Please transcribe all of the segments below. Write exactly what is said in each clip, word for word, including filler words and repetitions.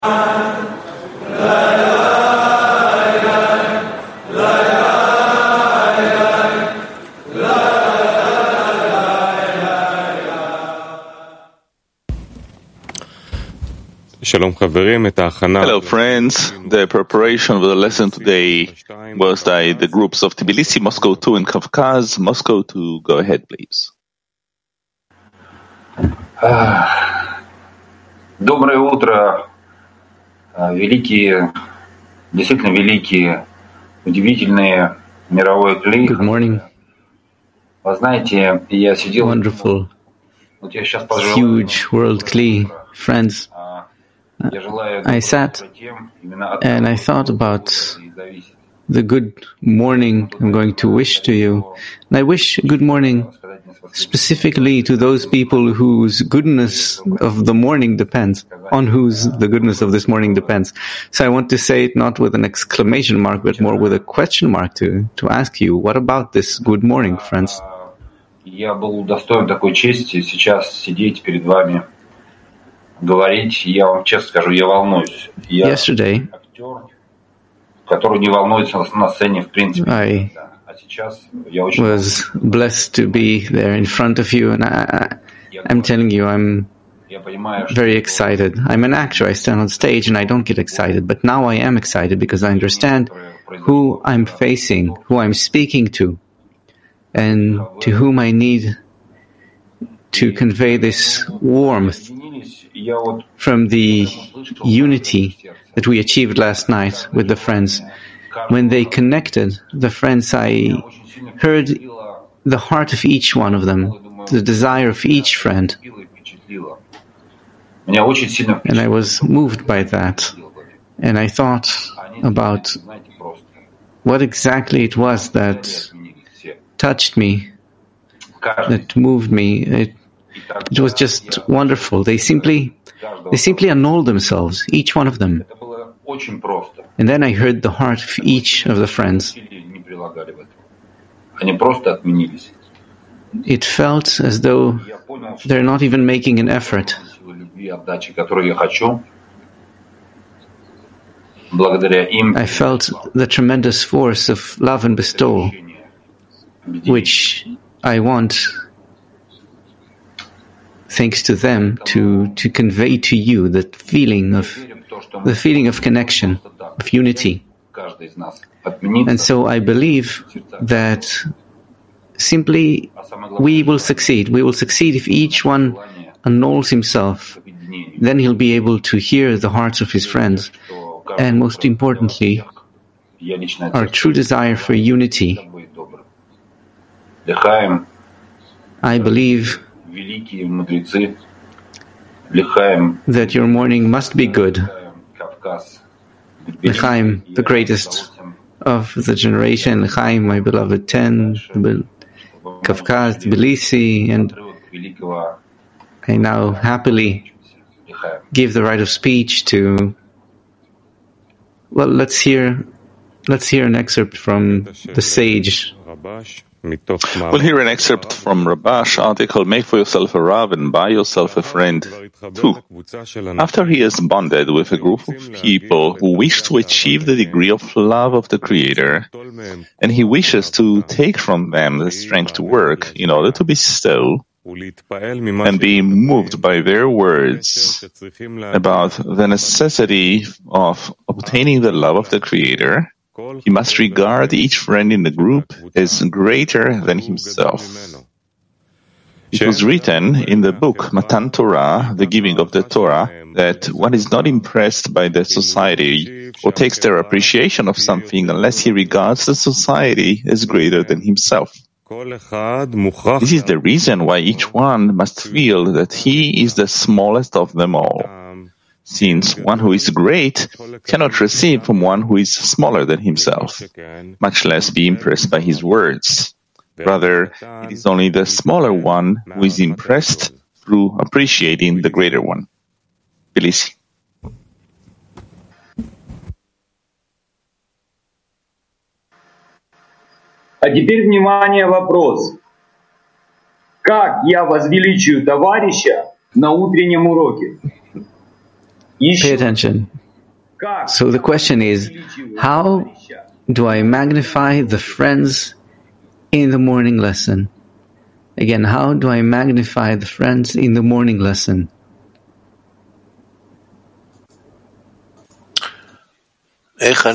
Hello friends, the preparation of the lesson today was by the groups of Tbilisi, Moscow two and Kavkaz. Moscow two, go ahead please. Доброе утро, великие, действительно великие, удивительные мировой клей. Good morning. Вы знаете, я сидел... Wonderful, Вот я сейчас пожелаю... huge world Kli, friends. I sat and I thought about the good morning I'm going to wish to you. And I wish good morning specifically to those people whose goodness of the morning depends, on whose the goodness of this morning depends. So I want to say it not with an exclamation mark, but more with a question mark to, to ask you, what about this good morning, friends? Я был удостоен такой чести сейчас сидеть перед вами, говорить. Я вам честно скажу, я волнуюсь. Я Yesterday, актер, который не волнуется на сцене в принципе. I А сейчас я очень was blessed to be there in front of you, and I, I'm telling you, I'm я понимаю, что very excited. I'm an actor, I stand on stage and I don't get excited, but now I am excited because I understand who I'm facing, who I'm speaking to, and to whom I need to convey this warmth я вот from the unity that we achieved last night with the friends. When they connected, the friends, I heard the heart of each one of them, the desire of each friend. меня очень сильно And I was moved by that. And I thought about what exactly it was that touched me, that moved me. It, it was just wonderful. They simply, they simply annulled themselves, each one of them. Это было очень просто. And then I heard the heart of each of the friends. Не прилагали в этом. Они просто отменились. It felt as though Я понял, что they're not even making an effort. силы любви, отдачи, которую я хочу, благодаря им, I felt the tremendous force of love and bestowal, which I want, thanks to them, to, to convey to you that feeling of the feeling of connection, of unity. каждый из нас отменится. And so I believe that simply we will succeed. We will succeed if each one annuls himself. Then he'll be able to hear the hearts of his friends. And most importantly, Я лично our true desire for unity. будет добрым. Лихаем, I believe великие мудрецы, Лихаем, that your morning must be good. Кавказ, L'chaim, the greatest of the generation, L'chaim, my beloved ten, Kavkaz, Tbilisi, and великого I now happily Лихаем. give the right of speech to, well, let's hear, let's hear an excerpt from the sage. We'll hear an excerpt from Rabash article, Make for yourself a Rav and buy yourself a friend. Two. After he has bonded with a group of people who wish to achieve the degree of love of the Creator, and he wishes to take from them the strength to work in order to bestow and be moved by their words about the necessity of obtaining the love of the Creator, he must regard each friend in the group as greater than himself. It was written in the book Matan Torah, the giving of the Torah, that one is not impressed by the society or takes their appreciation of something unless he regards the society as greater than himself. This is the reason why each one must feel that he is the smallest of them all, since one who is great cannot receive from one who is smaller than himself, much less be impressed by his words. Rather, it is only the smaller one who is impressed through appreciating the greater one. Tbilisi. А теперь, внимание, вопрос. Как я возвеличию товарища на утреннем уроке? Pay attention. So the question is, how do I magnify the friends in the morning lesson? Again, how do I magnify the friends in the morning lesson? How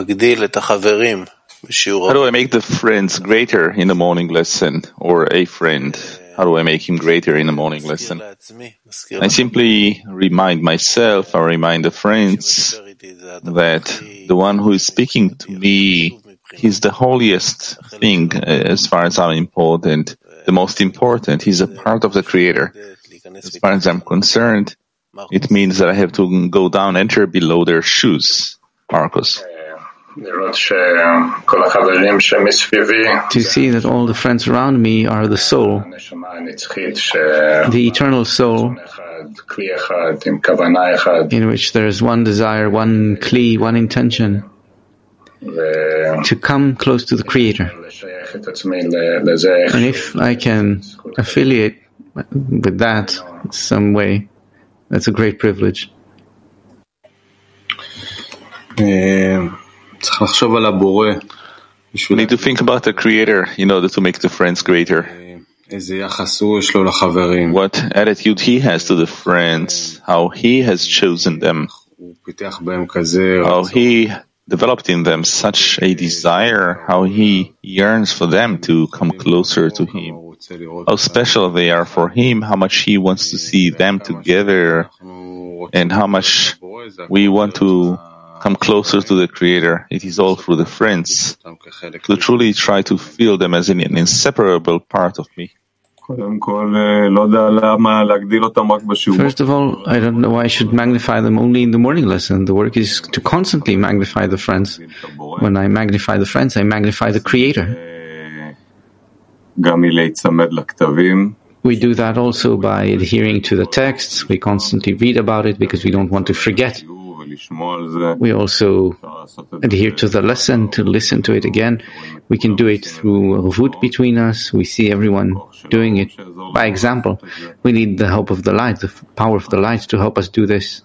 do I make the friends greater in the morning lesson, or a friend? How do I make him greater in the morning lesson? I simply remind myself, I remind the friends that the one who is speaking to me, he's the holiest thing as far as I'm important, the most important. He's a part of the Creator. As far as I'm concerned, it means that I have to go down, enter below their shoes. Marcos. To see that all the friends around me are the soul, the eternal soul, in which there is one desire, one kli, one intention, to come close to the Creator. And if I can affiliate with that in some way, that's a great privilege. We need to think about the Creator in order to make the friends greater. What attitude He has to the friends, how He has chosen them, how He developed in them such a desire, how He yearns for them to come closer to Him, how special they are for Him, how much He wants to see them together, and how much we want to come closer to the Creator. It is all through the friends, to truly try to feel them as an inseparable part of me. First of all, I don't know why I should magnify them only in the morning lesson. The work is to constantly magnify the friends. When I magnify the friends, I magnify the Creator. We do that also by adhering to the texts. We constantly read about it because we don't want to forget. We also adhere to the lesson, to listen to it again. We can do it through ruvut between us. We see everyone doing it by example. We need the help of the light, the power of the light to help us do this.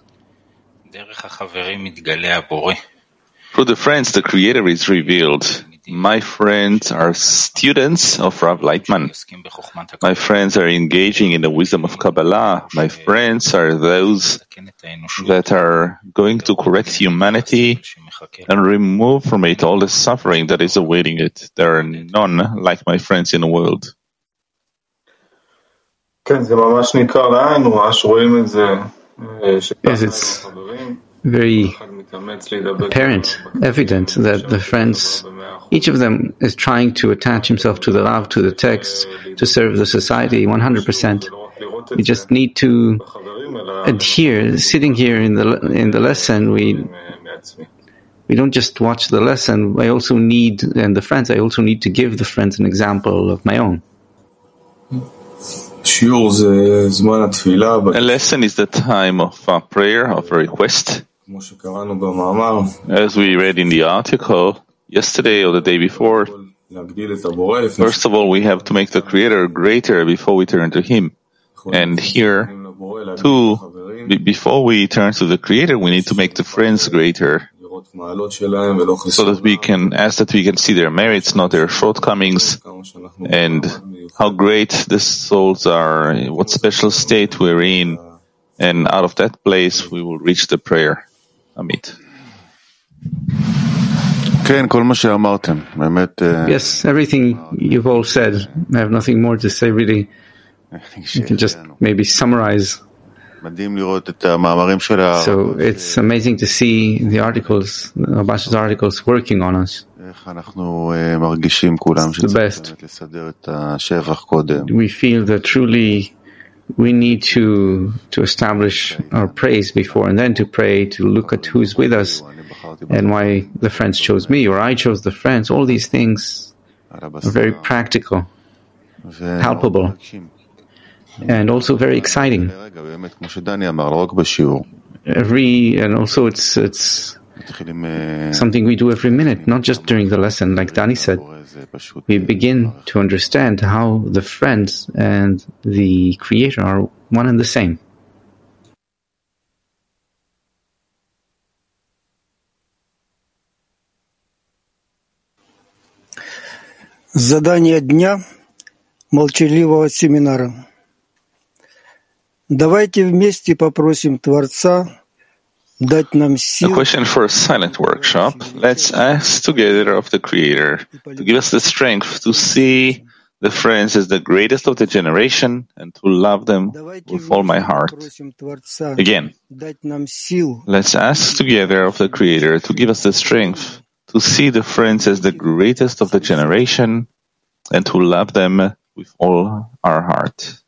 Through the friends, the Creator is revealed. My friends are students of Rav Lightman. My friends are engaging in the wisdom of Kabbalah. My friends are those that are going to correct humanity and remove from it all the suffering that is awaiting it. There are none like my friends in the world. Yes, it's very apparent, evident that the friends, each of them is trying to attach himself to the Rav, to the text, to serve the society one hundred percent. We just need to adhere. Sitting here in the in the lesson, we we don't just watch the lesson. I also need, and the friends, I also need to give the friends an example of my own. A lesson is the time of uh, prayer, of a request. As we read in the article yesterday or the day before, first of all, we have to make the Creator greater before we turn to Him. And here, too, before we turn to the Creator, we need to make the friends greater, so that we can ask that we can see their merits, not their shortcomings, and how great the souls are, what special state we're in, and out of that place we will reach the prayer. Amit. Yes, everything you've all said. I have nothing more to say, really. You can just maybe summarize. So it's amazing to see the articles, Rabash's articles, working on us. It's the best. We feel that truly we need to to establish our praise before, and then to pray, to look at who's with us and why the friends chose me or I chose the friends. All these things are very practical, palpable, and also very exciting. Every and also it's it's something we do every minute, not just during the lesson, like Danny said. We begin to understand how the friends and the Creator are one and the same. Задание дня молчаливого семинара. Давайте вместе попросим Творца дать нам силу. A question for a silent workshop. Let's ask together of the Creator to give us the strength to see the friends as the greatest of the generation and to love them with all my heart. Again, let's ask together of the Creator to give us the strength to see the friends as the greatest of the generation and to love them with all our heart.